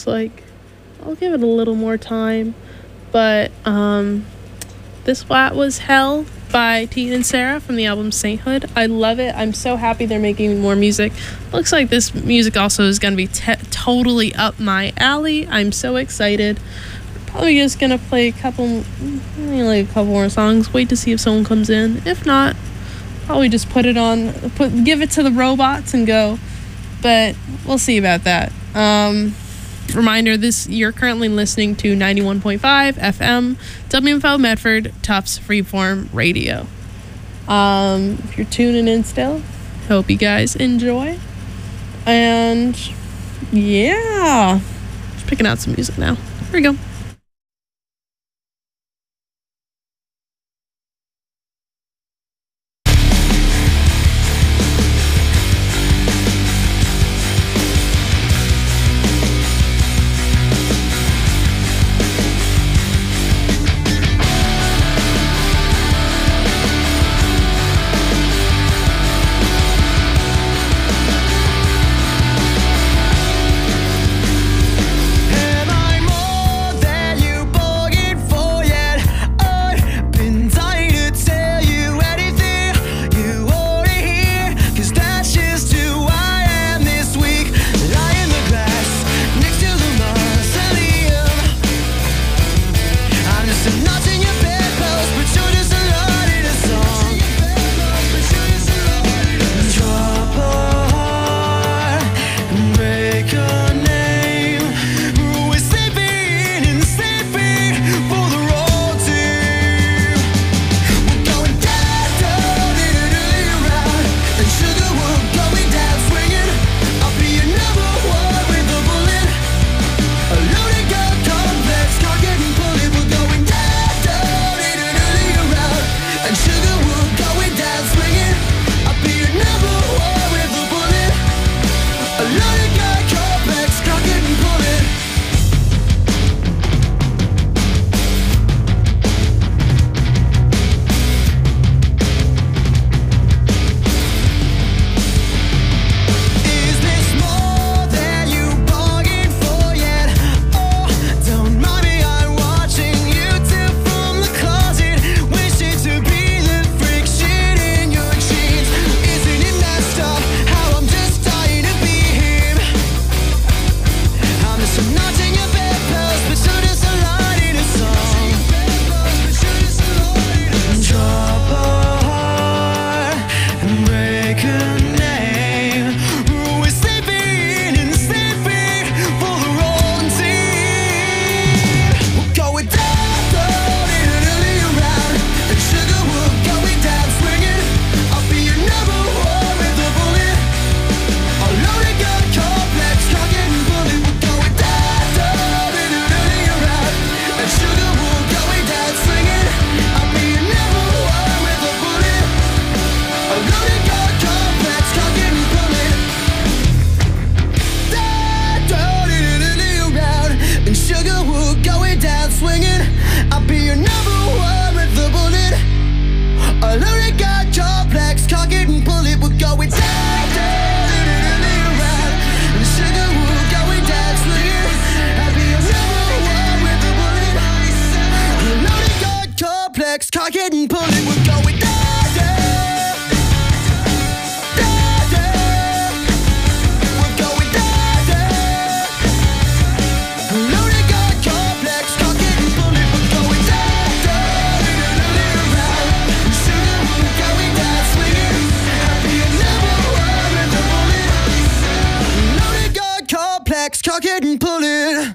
like I'll give it a little more time. But this flat was Hell by Teen and Sarah from the album Sainthood. I love it. I'm so happy they're making more music. Looks like this music also is going to be totally up my alley. I'm so excited. Probably just going to play a couple more songs. Wait to see if someone comes in. If not, probably just give it to the robots and go. But we'll see about that. Reminder, you're currently listening to 91.5 FM WFO Medford Tufts Freeform Radio. If you're tuning in still, hope you guys enjoy. And yeah, just picking out some music now. Here we go. Am I more than you? cock it and pull it.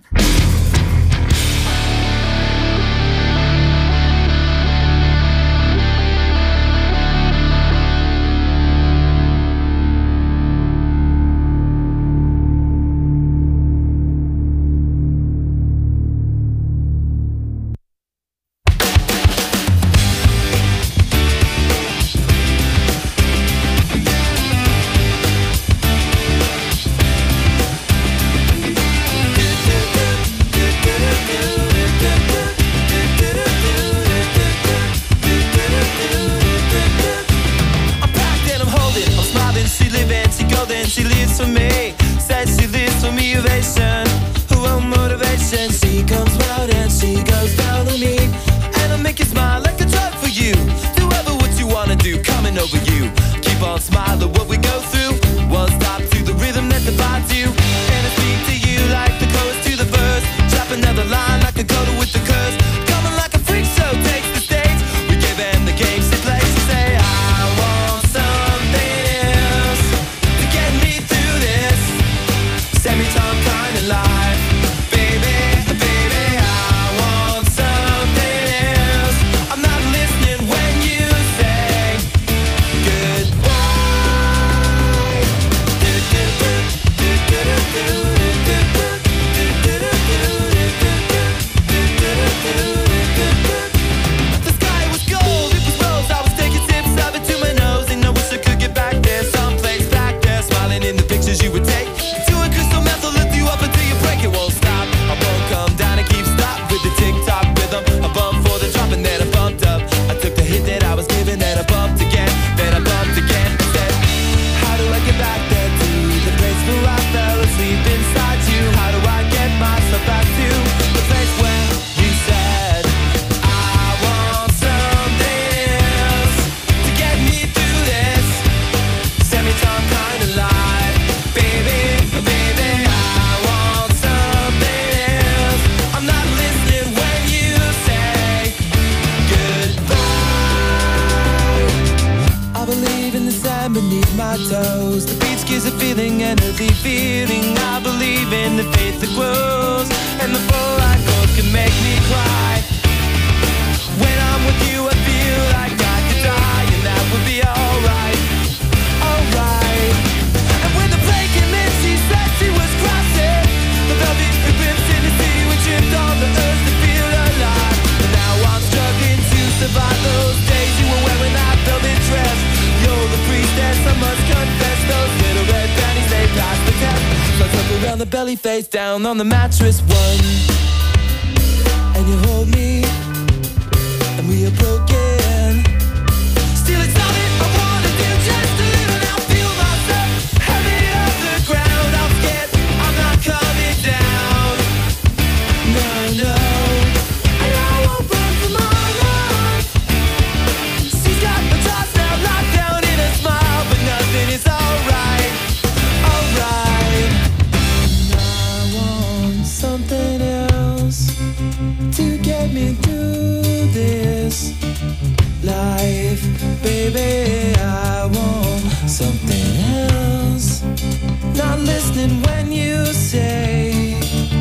toes. The beach gives a feeling, energy feeling. I believe in the faith that grows, and the full life goals can make me cry. When I'm with you, I feel like I could die, and that would be alright, alright. And when the plane came in, she said she was crossing the velvet ribbons in the sea. We tripped on the earth to feel alive. And now I'm struggling to survive those days you were wearing that velvet dress. You're the priestess, I must confess. Those little red panties, they pass the test. Slugs up around the belly, face down on the mattress. One, and you hold me, and we are broken. Still it's all that I wanna do, just a little now. Feel myself heavy off the ground. I'm scared, I'm not coming down. No, no, and I won't run from my life. She's got my thoughts now locked down in a smile, but nothing is alright, alright. And I want something else to get me through this life, baby. I want something else. Not listening when you say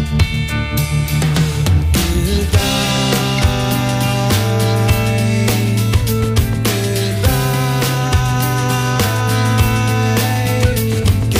goodbye, goodbye,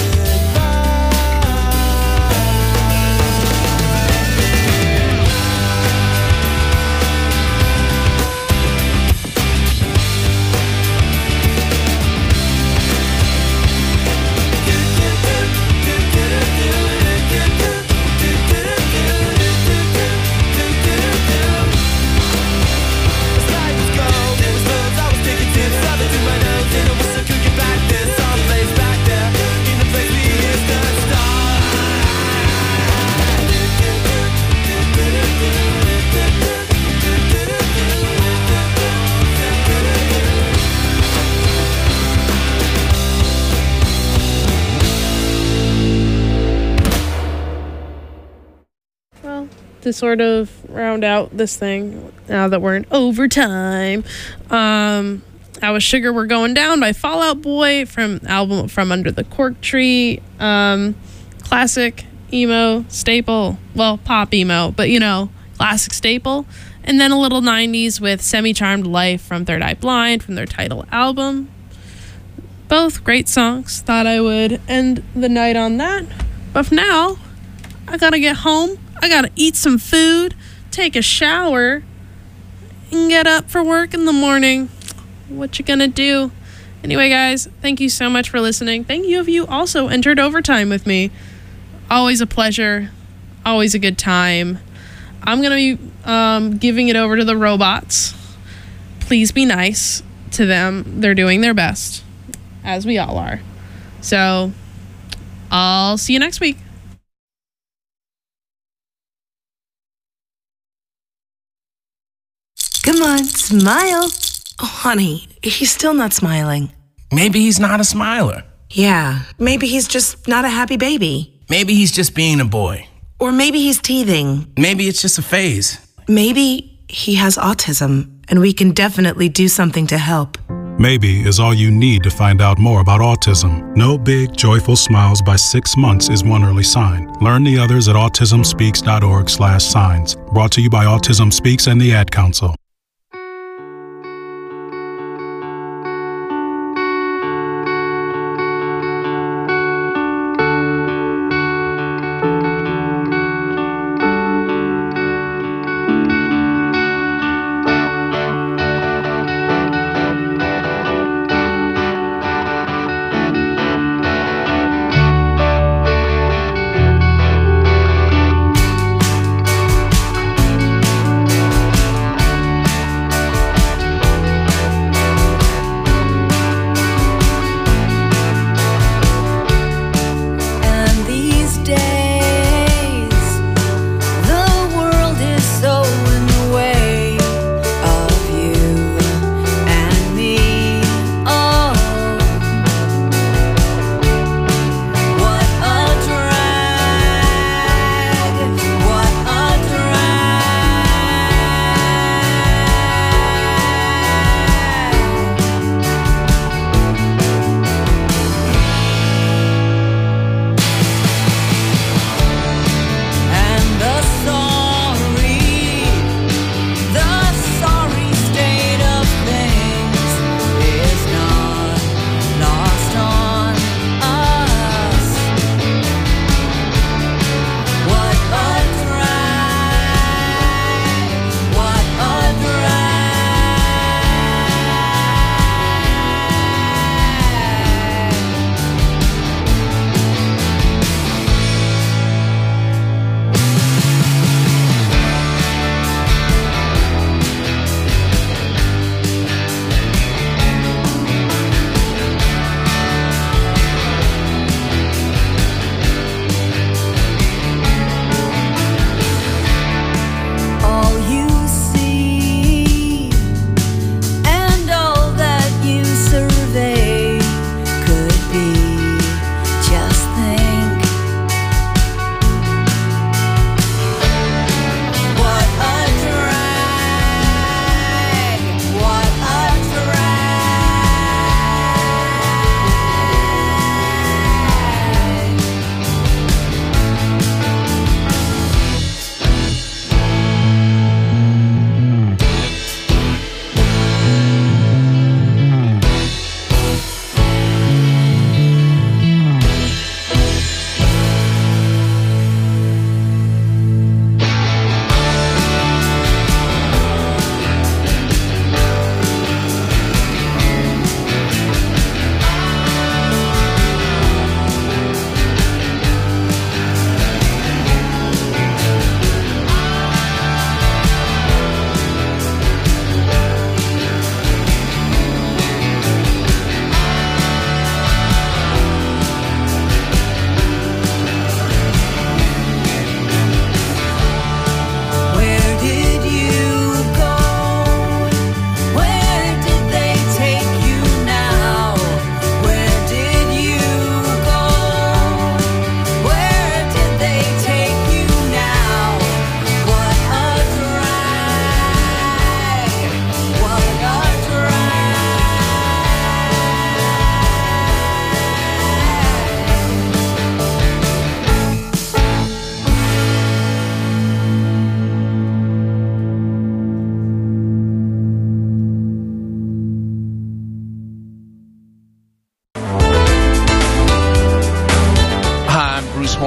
Well, to sort of round out this thing, now that we're in overtime, that was Sugar We're Going Down by Fall Out Boy from album From Under the Cork Tree. Classic emo staple. Well, pop emo, but classic staple. And then a little 90s with Semi-Charmed Life from Third Eye Blind from their title album. Both great songs. Thought I would end the night on that. But for now, I gotta get home. I gotta eat some food, take a shower, and get up for work in the morning. What you gonna do? Anyway, guys, thank you so much for listening. Thank you if you also entered overtime with me. Always a pleasure. Always a good time. I'm gonna be giving it over to the robots. Please be nice to them. They're doing their best, as we all are. So, I'll see you next week. Come on, smile. Oh, honey, he's still not smiling. Maybe he's not a smiler. Yeah, maybe he's just not a happy baby. Maybe he's just being a boy. Or maybe he's teething. Maybe it's just a phase. Maybe he has autism, and we can definitely do something to help. Maybe is all you need to find out more about autism. No big, joyful smiles by 6 months is one early sign. Learn the others at autismspeaks.org/signs. Brought to you by Autism Speaks and the Ad Council.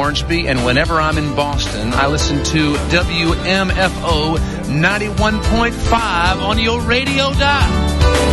Hornsby, and whenever I'm in Boston, I listen to WMFO 91.5 on your radio dial.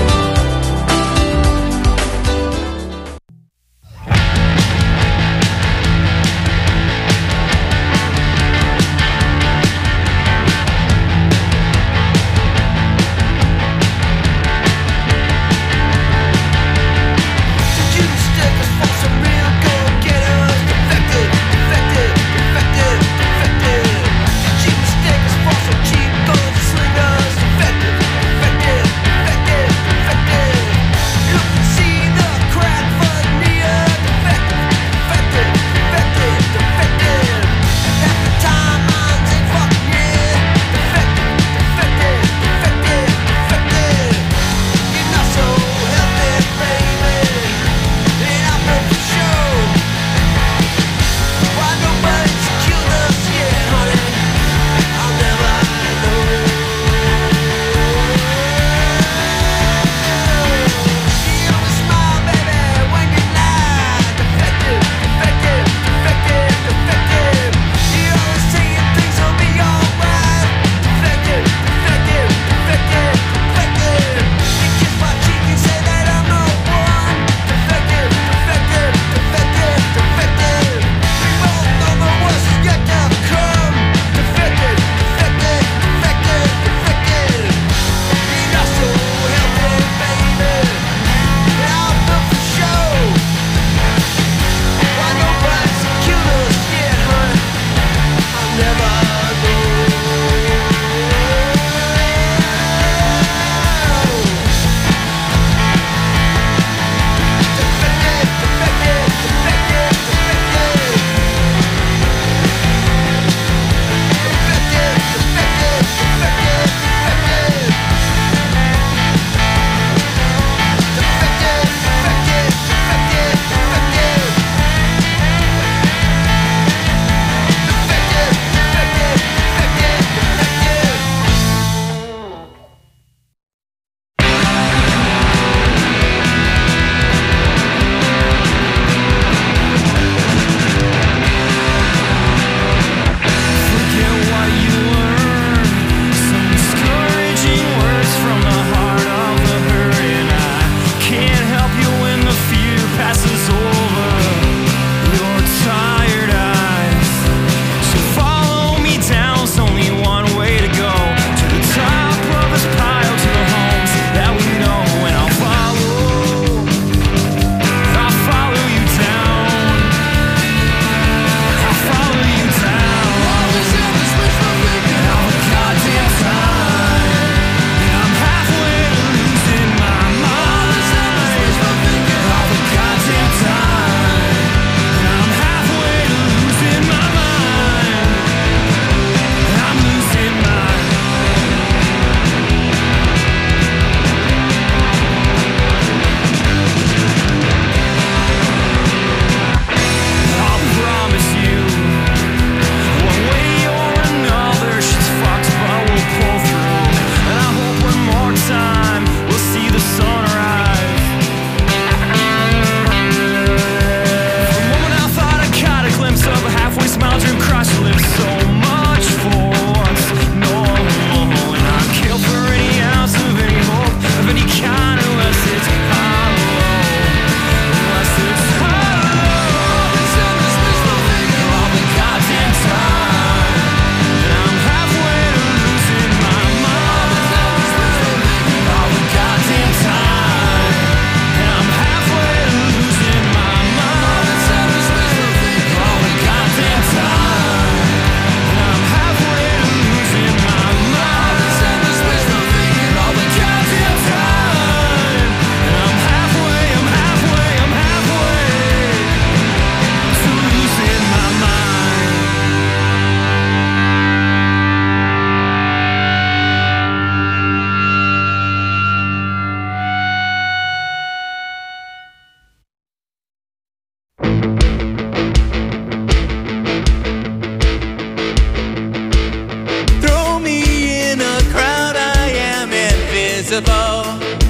invincible.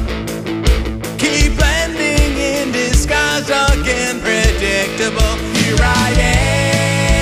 Keep blending in disguise, dark and predictable. Here I am.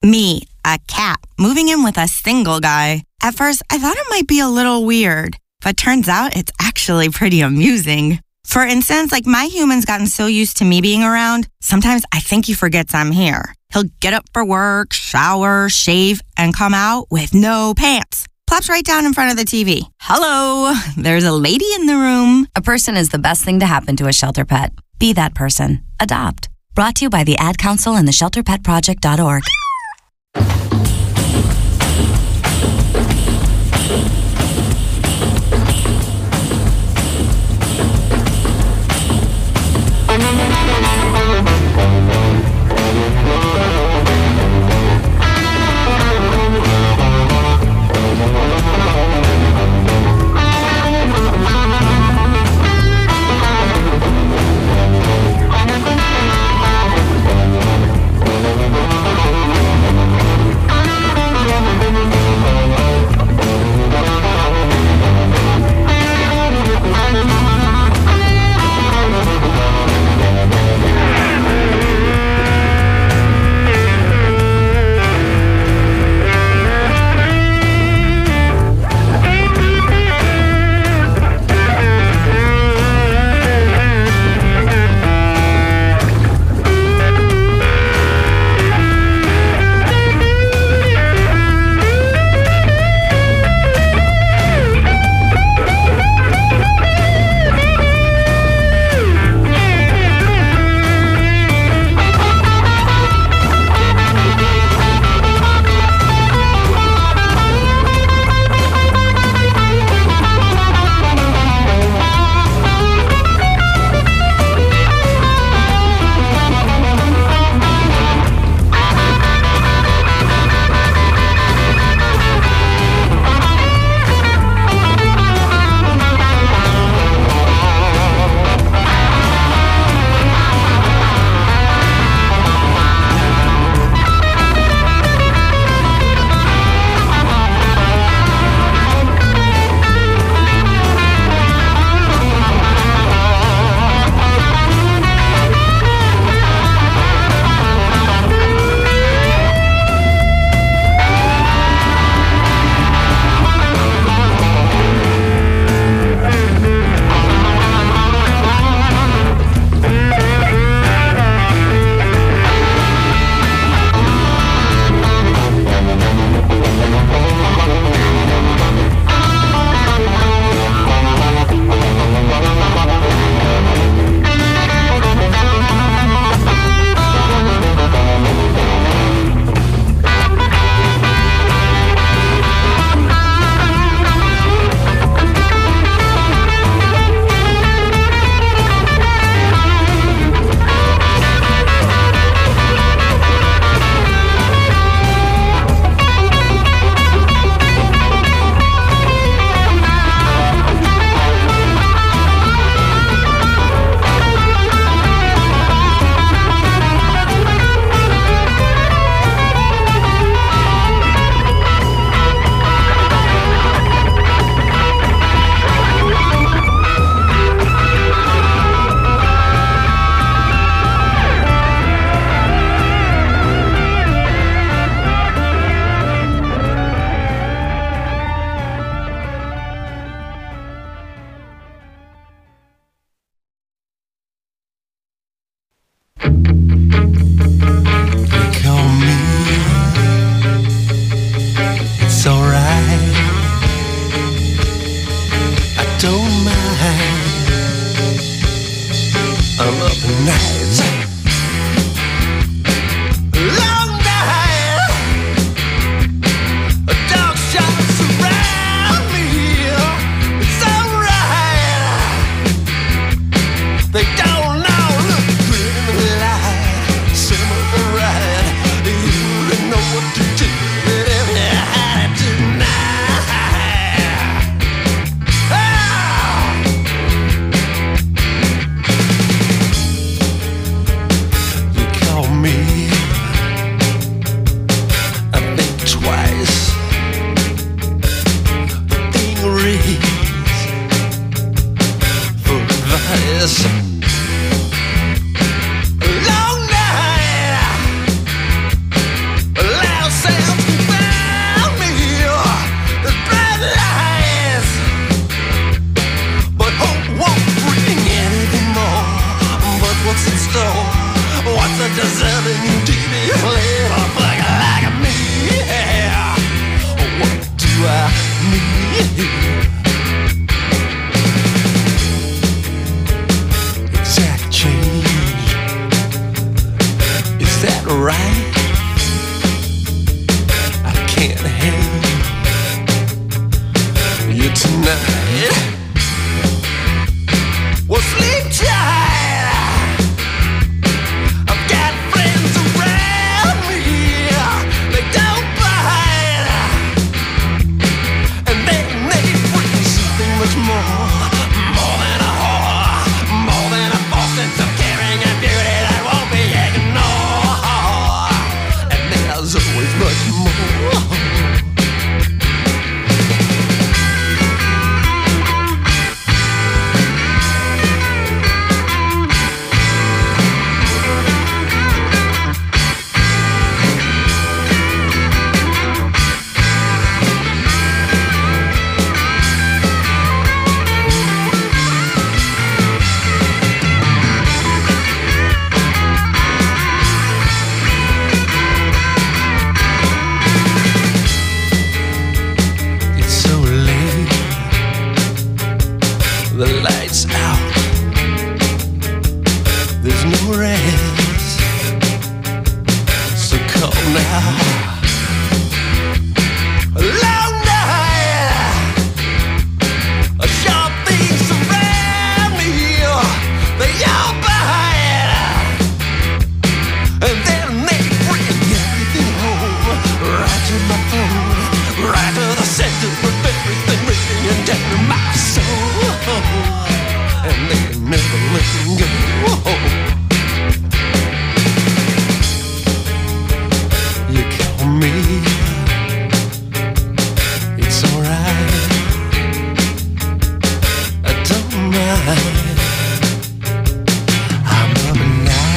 Me, a cat, moving in with a single guy. At first, I thought it might be a little weird, but turns out it's actually pretty amusing. For instance, like my human's gotten so used to me being around, sometimes I think he forgets I'm here. He'll get up for work, shower, shave, and come out with no pants. Plops right down in front of the TV. Hello, there's a lady in the room. A person is the best thing to happen to a shelter pet. Be that person. Adopt. Brought to you by the Ad Council and the ShelterPetProject.org. Exact change. Is that right? I can't have you tonight. Well, sleep tight. I've got friends around me. They don't bite, and they bring something much more than a whore, more than a false sense of caring and beauty that won't be ignored. And there's always much more. The lights out. There's no rest. So come now. A long night. Sharp things surround me. They all bite, and then they bring everything home, right to my phone, right to the center of everything, ringing down to my soul. And they never let me go. You call me, it's alright. I don't mind. I'm loving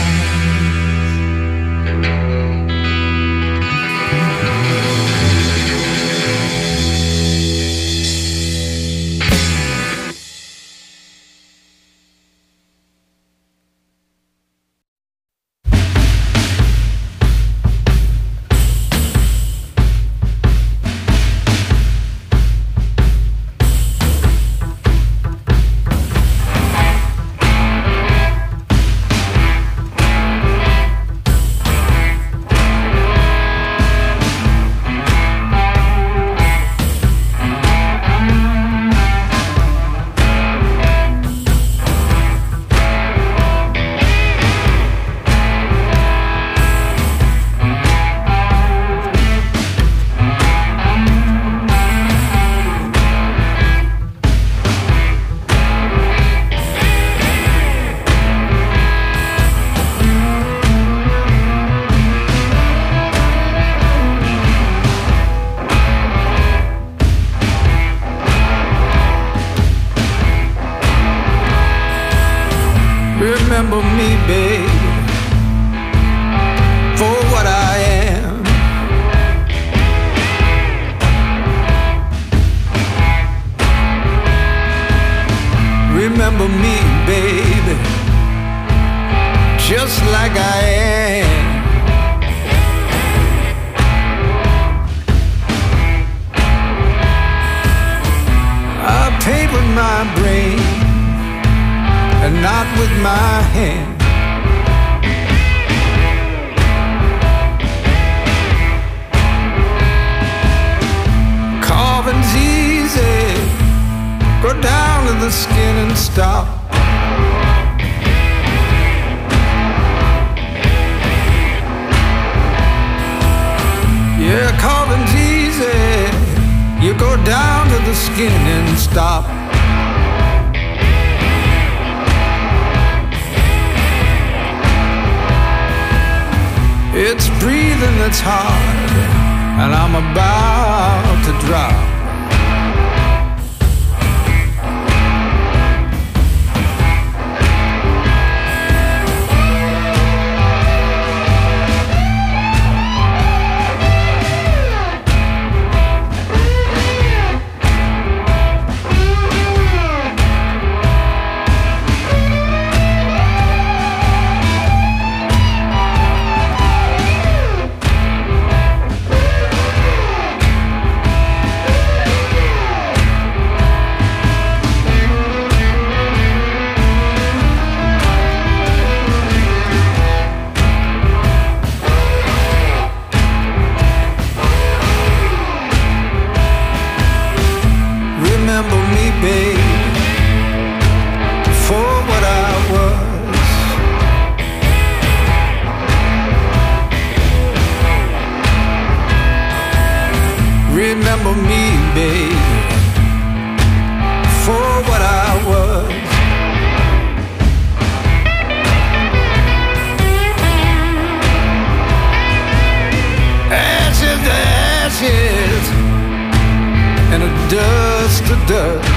remember me, babe, for what I am. Remember me, baby, just like I am. I paint with my brain and not with my hand. Carving's easy, go down to the skin and stop. Yeah, carving's easy, you go down to the skin and stop. It's breathing that's hard, and I'm about to drop. babe, for what I was. Remember me, babe, for what I was. Ashes to ashes, and a dust to dust.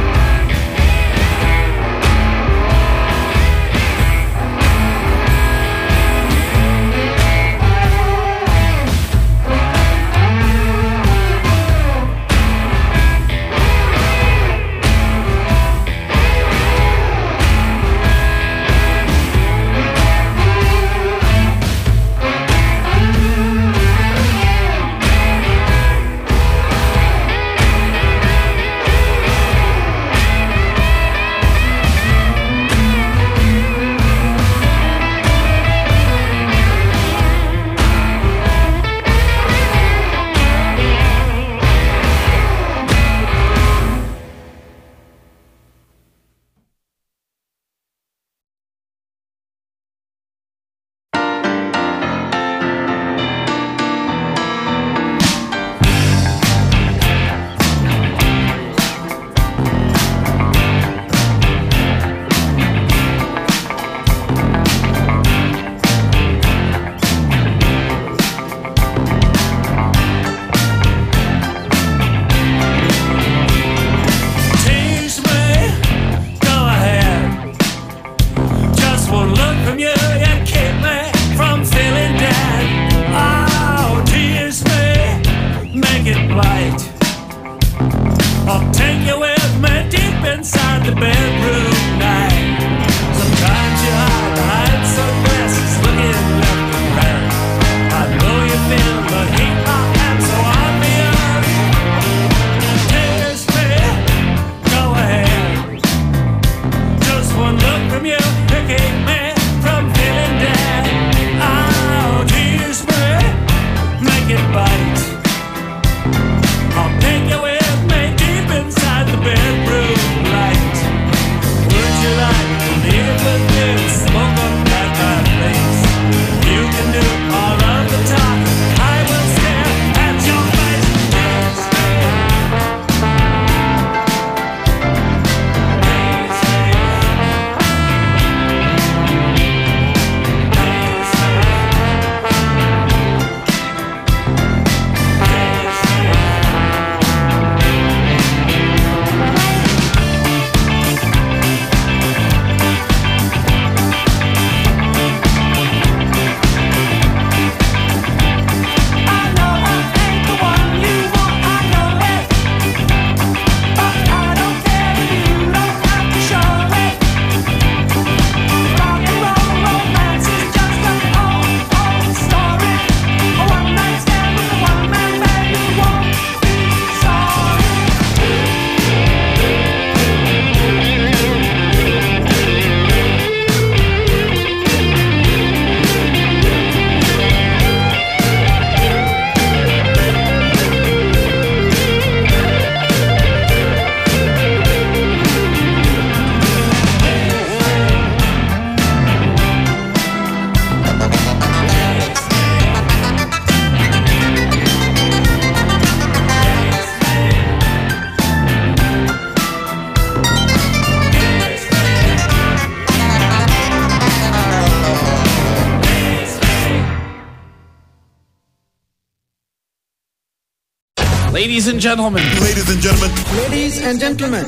Ladies and gentlemen. Ladies and gentlemen. Ladies and gentlemen.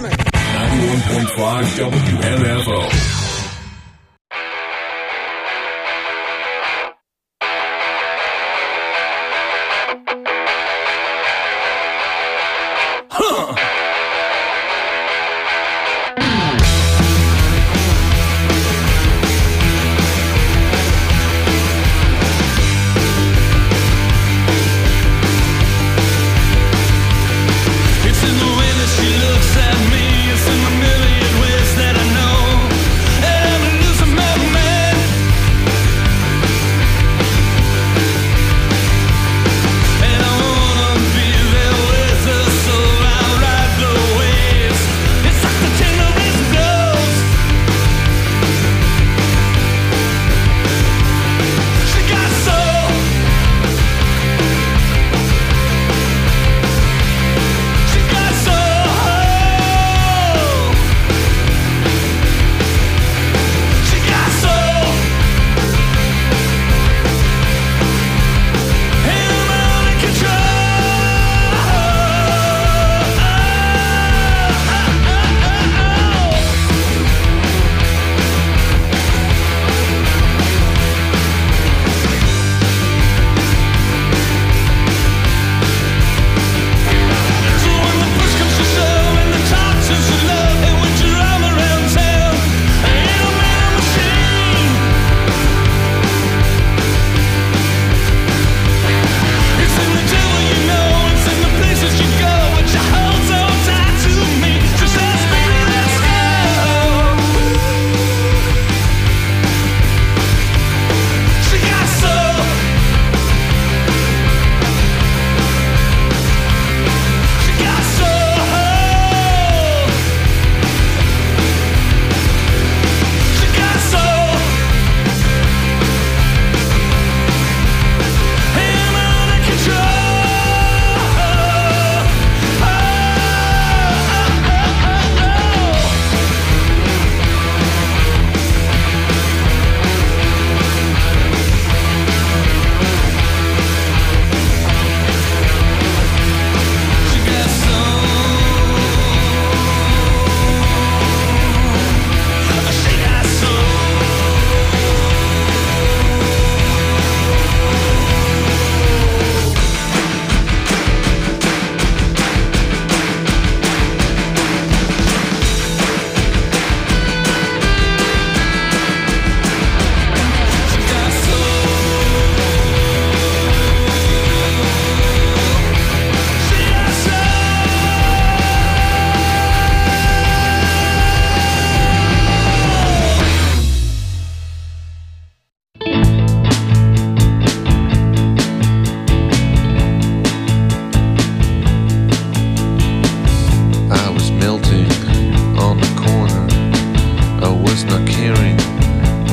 91.5 WMFO. It's in the way that she looks at me. It's in the million ways that I know.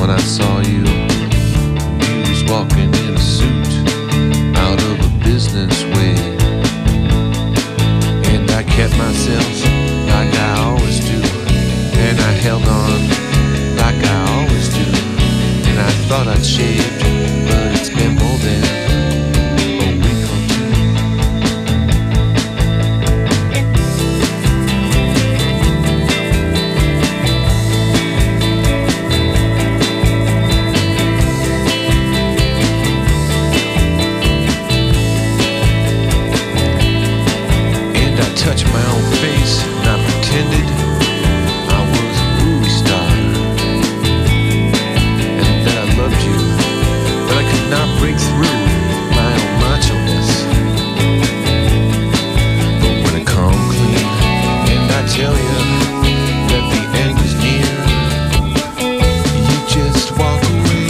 when I saw you. You was walking in a suit out of a business way, and I kept myself like I always do, and I held on like I always do, and I thought I'd shaved, but it's been more than a week or two. And I touched my own face, and I pretended I was a movie star, and that I loved you, but I could not break through my own macho-ness. But when I come clean, and I tell you that the end is near, you just walk away.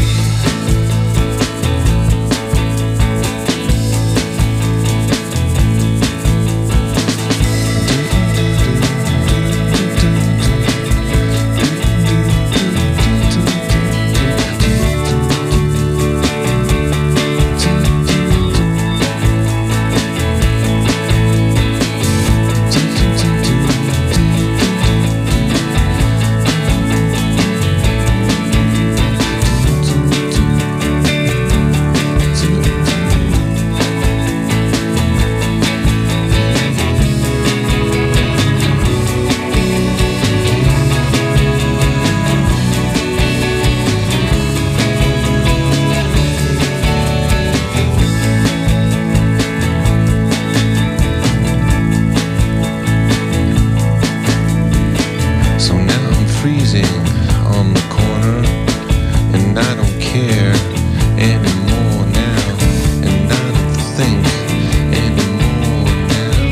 So now I'm freezing on the corner, and I don't care anymore now, and I don't think anymore now.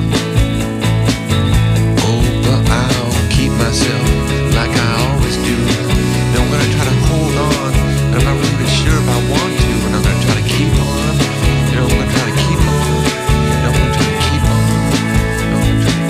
Oh, but I'll keep myself like I always do, and I'm gonna try to hold on, and I'm not really sure if I want to, and I'm gonna try to keep on, and I'm gonna try to keep on, and I'm gonna try to keep on, and I'm gonna try to keep on.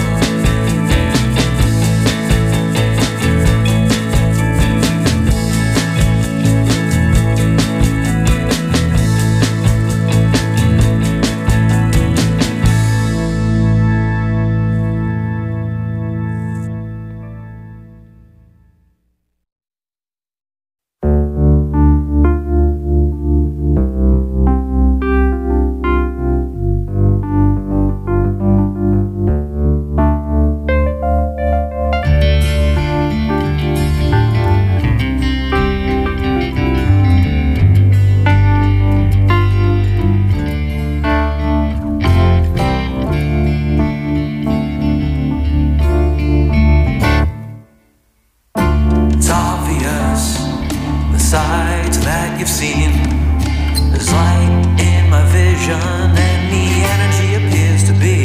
It's obvious, the sights that you've seen. There's light in my vision, and the energy appears to be.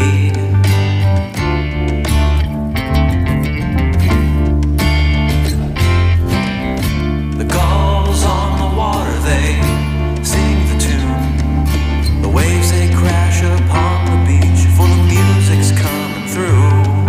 The gulls on the water, they sing the tune. The waves, they crash upon the beach, for the music's coming through.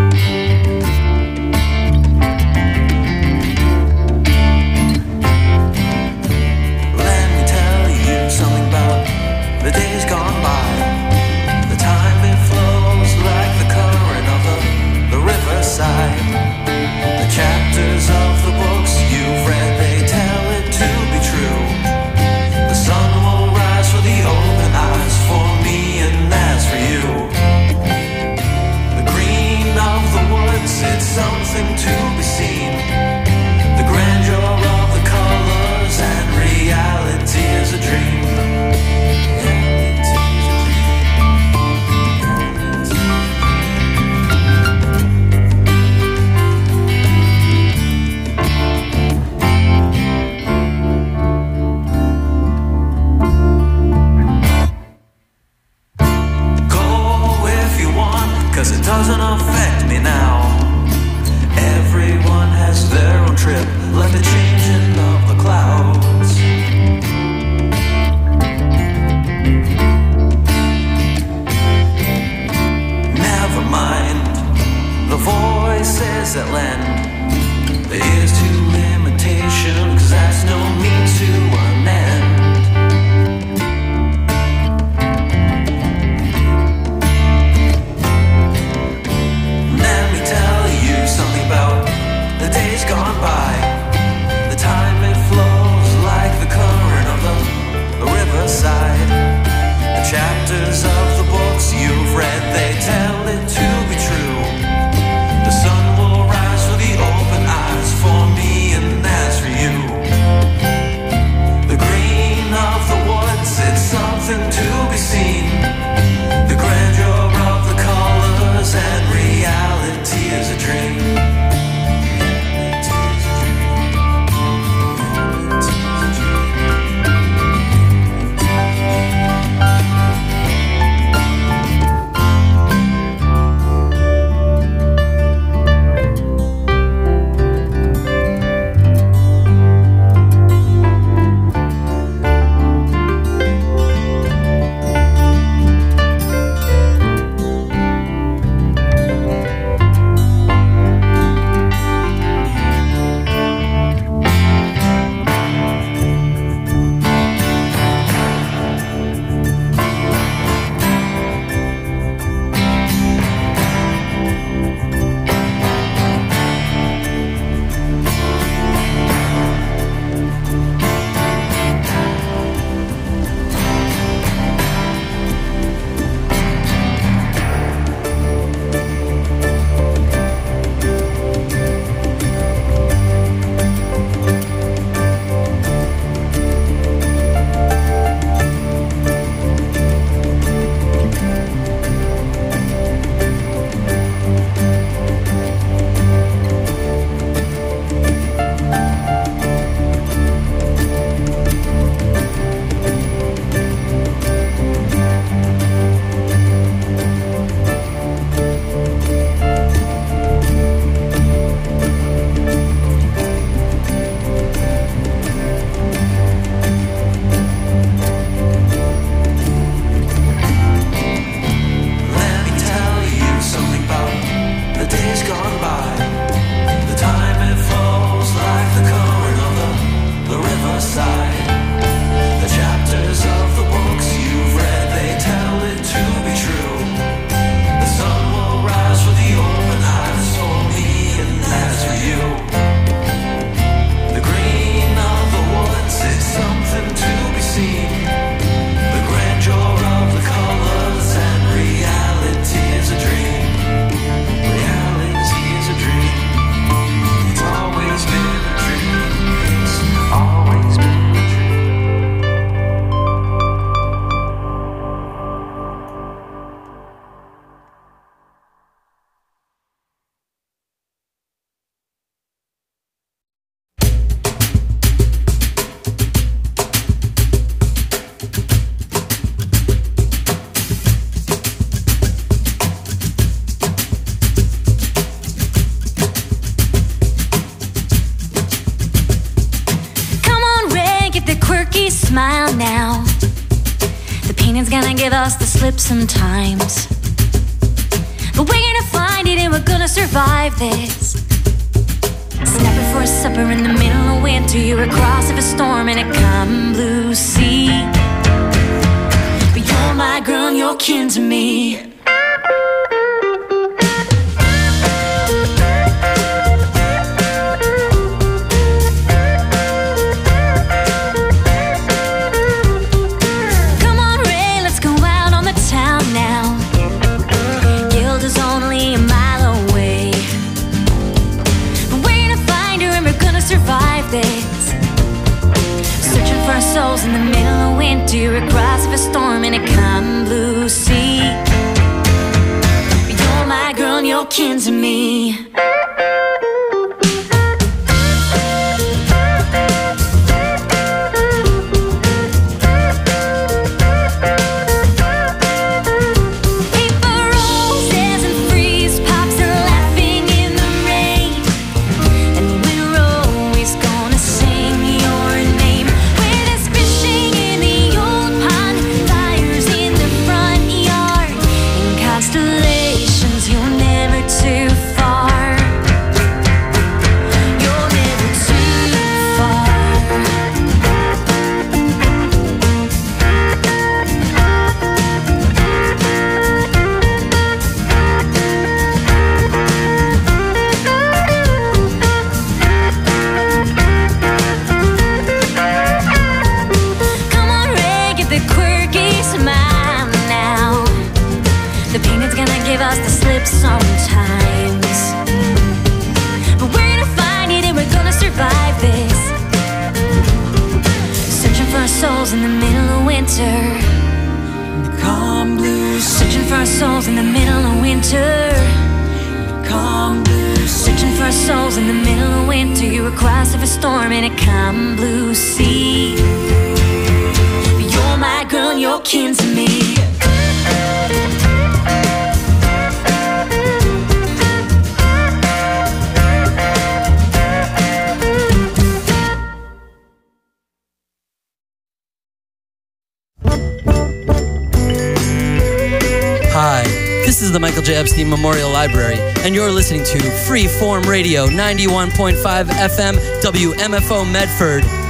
Let me tell you something about the days gone by. The time, it flows like the current of the riverside. The chapters of the books you've read, they tell it to be true. The sun will rise for the open eyes, for me and as for you. The green of the woods, it's something to be seen. The grandeur of the colors, and reality is a dream. Go if you want, 'cause it doesn't affect me now. Everyone has their own trip, like the changing of the clouds. Never mind the voices that lend their ears to limitation, 'cause as to an end. Let me tell you something about the days gone by. The time it flows like the current of the riverside. The chapters of the books you've read, they tell it to be true. The sun will rise for the open eyes for me, and that's for you. The green of the woods, it's something to be seen. The grandeur of the colors, and reality is a dream. Smile now. The painting's gonna give us the slip sometimes, but we're gonna find it and we're gonna survive this. Snapping for a supper in the middle of winter, you're across of a storm in a calm blue sea. But you're my girl and you're kin to me. Souls in the middle of winter, across of a storm in a calm blue sea. You're my girl and you're kin to me. Constellations, you're never too far. You're across every storm in a calm blue sea. You're my girl and you're kin to me. Hi, this is the Michael J. Epstein Memorial Library, and you're listening to Freeform Radio 91.5 FM WMFO Medford.